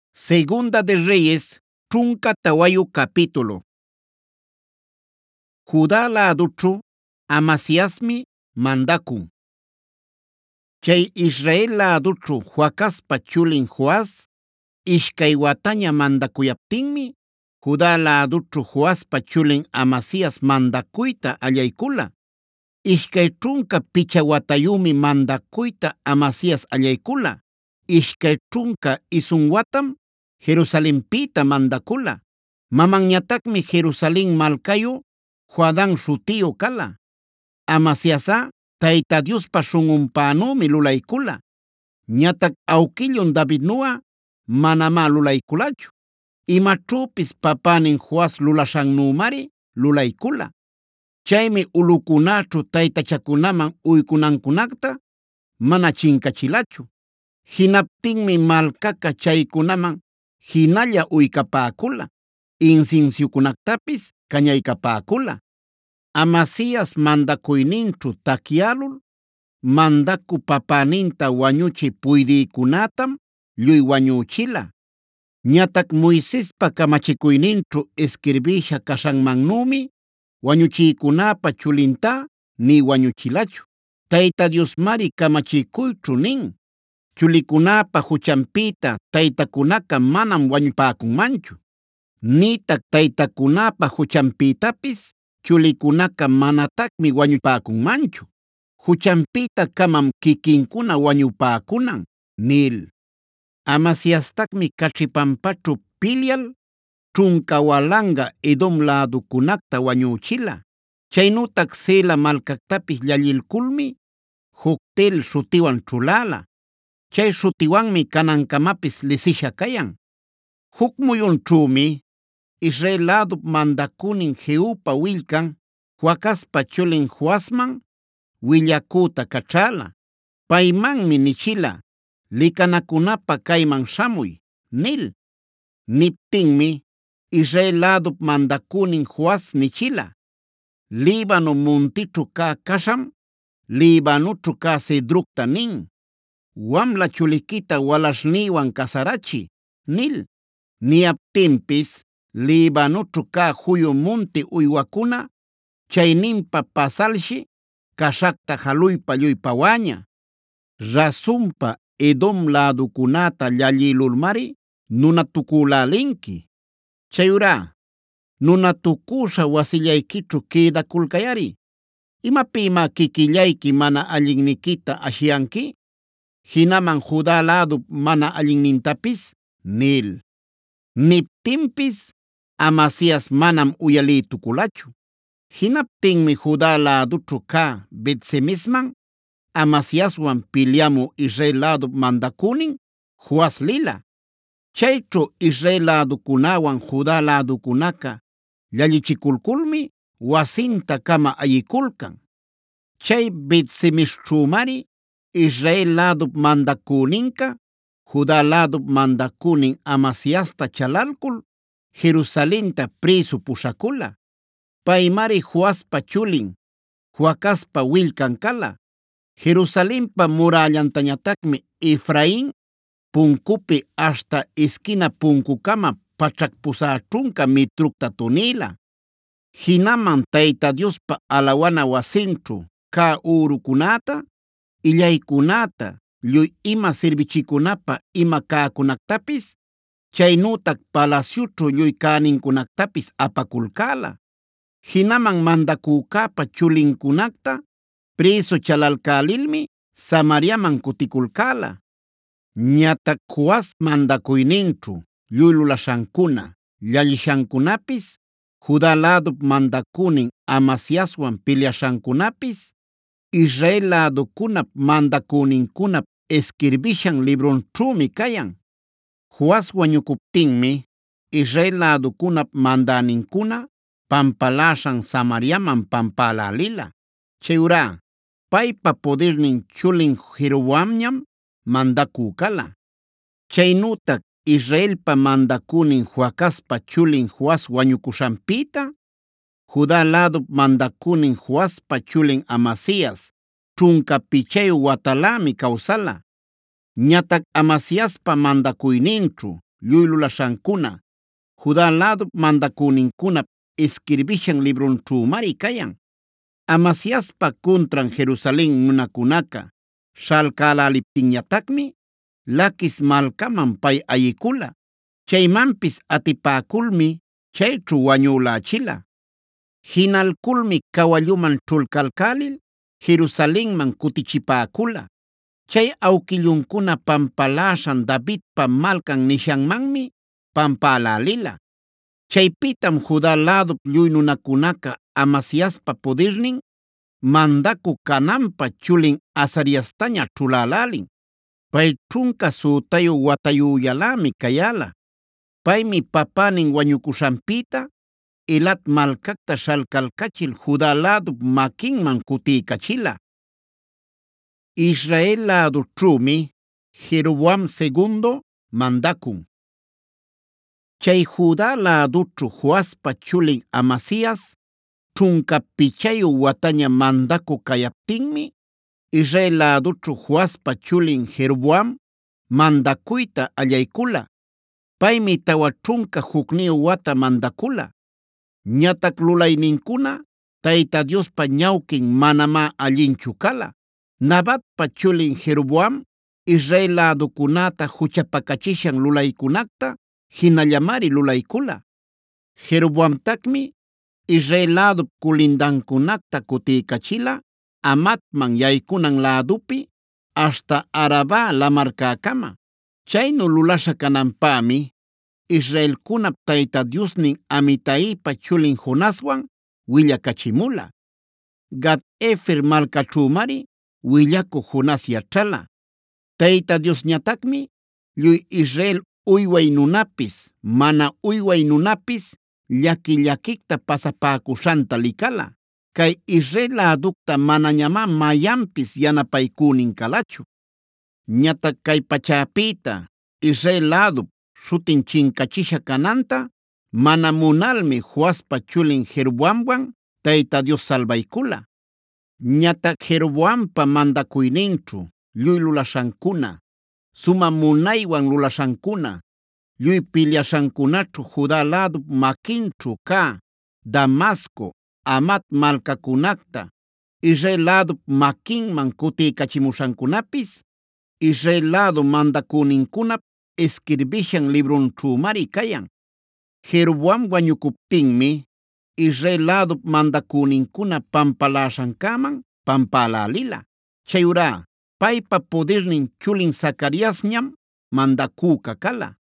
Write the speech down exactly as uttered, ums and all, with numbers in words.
Segunda de Reyes, trunka tawayu capítulo. Judá laadućhu Amasiasmi mandakun. Chay Israel laadućhu Joacazpa chulin Joas ishkay wataña mandakuyaptinmi, Judá laadućhu Joaspa chulin Amasias mandakuyta allaykula. Ishkay trunka picha watayumi mandakuyta Amasias allaykula. Ishkay trunka isun watam Jerusalenpita mandakula. Mamanñataqmi Jerusalén malkayu Joadán shutiyu kala. Amasiasa Tayta Diospa shunqunpanumi lulaykula. Ñataq awkillun Davidnuqa manama lulaykulachu. Imaćhupis papanin Joas lulashannumari lulaykula. Chaymi ulukunaćhu taytachakunaman uykunankunaqta mana chinkachilachu. Hinaptinmi malkaqa chaykunaman hinalla uykapäkula. Insinsiukunactapis cañaycapäkula. Amasias mandakuyninćhu takyalul, mandaku papaninta wañuchiy puydïkunatam lluy wañuchila. Ñataq Moisespa kamachikuyninćhu escribisha kashanmannumi wañuchiykunapa chulinta ni wañuchilachu. Tayta Diosmari kamachikuyćhu nin: chulikunapa huchanpita taytakunaqa manam wañupäkunmanchu. Nitaq taytakunapa huchanpitapis chulikunaqa manatakmi wañupäkunmanchu. Huchanpita kamam kikinkuna wañupäkunan nil. Amasiastakmi kaćhipampaćhu pilyal trunka walanga Edom laadukunacta wañuchila. Chaynutaq Sela malkactapis llallilkulmi Joctel shutiwan ćhulala. Chay shutiwanmi kanankamapis lisisha kayan. Huk muyunćhumi Israel laadup mandakunin Jehupa willkan Joacazpa chulin Joasman willakuta kach'ala. Paymanmi nichila: likanakunapa kayman shamuy nil. Niptinmi Israel laadup mandakunin Joas nichila: Líbano muntićhu kä kasham Libanoćhu kä cedructa nin: wamla chulikita walashniwan kasarachi nil. Niyaptinpis Libanoćhu kä juyu munti uywakuna chayninpa pasalshi kashakta jaluypa lluy pawaña. Rasunpa Edom laadukunata llallilulmari nunatukulälinki. Chayurá nunatukusha wasillaykićhu quedakulkayari. ¿Imapima kikillayki mana allinnikita ashiyanki? Hinaman Judá laadup mana allinnintapis nil. Niptinpis Amasias manam uyalitukulachu. Hinaptinmi Judá laadućhu kä Bet-semesman Amasiaswan pilyamu Israel laadup mandakunin Joas lila. Chayćhu Israel laadukunawan Judá laadukunaqa llallichikulkulmi wasinta kama ayikulkan. Chay Bet-semesćhumari Israel laadup mandakuninqa Judá laadup mandakunin Amasiasta chalalkul Jerusalenta presu pushakula. Paymari Joaspa chulin Joacazpa willkan kala. Jerusalenpa murallantañataqmi Efraín punkupi hasta esquina punkukama pachakpusa trunka mitructa tunila. Hinaman Tayta Diospa alawana wasinćhu kä urukunata, illaykunata, lluy ima sirbichikunapa ima kääkunactapis, chaynutaq palaciućhu lluy kääninkunactapis apakulkala. Hinaman mandakukapa chulincunacta preso chalalkälilmi Samariaman kutikulkala. Ñataq Joas mandakuyninćhu lluy lulashankuna, llallishankunapis, Judá laadup mandakunin Amasiaswan pilyashankunapis, Israel laadukunap mandakunincunap escribishan librunćhumi kayan. Joas wañukuptinmi Israel laadukunap mandaninkuna pampalashan Samariaman pampälälila. Chayurá paypa podernin chulin Jeroboamñam mandakü kala. Chaynutaq Israelpa mandakunin Joacazpa chulin Joas wañukushanpita, Judá laadup mandakunin Joaspa chulin Amasias trunka pichayu watalami kawsala. Ñataq Amasiaspa mandakuyninćhu lluy lulashankuna, Juda ladu mandakuninkuna escribishan librunćhumari kayan. Amasiaspa contran Jerusalén nunakunaqa shalkaläliptinñataqmi Laquis malkaman pay ayikula. Chaymanpis atipakulmi chayćhu wañulachila. Hinalkulmi kawalluman ćhulkalkalil Jerusalenman kutichipaakula. Chay awkillunkuna pampalashan Davidpa malkan nishanmanmi pampalalila. Chaypitam Juda ladu lluy nunakunaqa Amasiaspa podernin mandaku kananpa chulin Azariastaña ćhulalälin. Pay ćhunka sutayu watayuyalami kayala. Paymi papanin wañukushanpita Elat malkakta shalkalkachil Juda ladu makinman kutiykachila. Israel ladućhumi Jeroboam segundo mandakun. Chay Juda ladućhu Joaspa chulin Amasias ćhunka pichayu wataña mandaku kayaptinmi Israel ladućhu Joaspa chulin Jeroboam mandakuyta allaykula. Paymi tawa ćhunka hukniyu wata mandakula. Ñatak lulayninkuna Tayta Diospa ñawkin manama allinchu kala. Nabatpa chulin Jeroboam Israel ladukunata huchapakachishan lulaykunakta hinallamari lulaykula. Jeroboamtakmi Israel ladu kulindankunakta kutiykachila Amatman yaykunan ladupi hasta Araba lamarkakama. Chaynu lulasha kananpami Israelkunap Tayta Diosnin Amitaipa chulin Jonaswan willakachimula. Gad Efer malkaćhumari willaku Jonas yachala. Tayta Diosñataqmi lluy Israel uyway nunapis mana uyway nunapis llaki llakikta pasapakushanta likala. Kay Israel ladukta manañama mayanpis yanapaykunin kalachu. Ñatak kay pachapita Israel ladu shutin chinkachisha kananta mana munalmi Joaspa chulin Jeroboamwan Tayta Dios salvaykula. Ñatak Jeroboampa mandakuyninćhu lluy lulashankuna, suma munaywan lulashankuna, lluy pilyashankunaćhu Juda ladu makinćhu ka Damasco, Amat malkakunakta, Israel ladu makinman kutiykachimushankunapis, Israel ladu mandakuninkunap escribishan librunćhumari kayan. Jeroboam wañukuptinmi Israel ladu mandakuninkuna pampalashankaman pampalalila. Chayura paypa podernin chulin Zacariasñam mandakuka kala.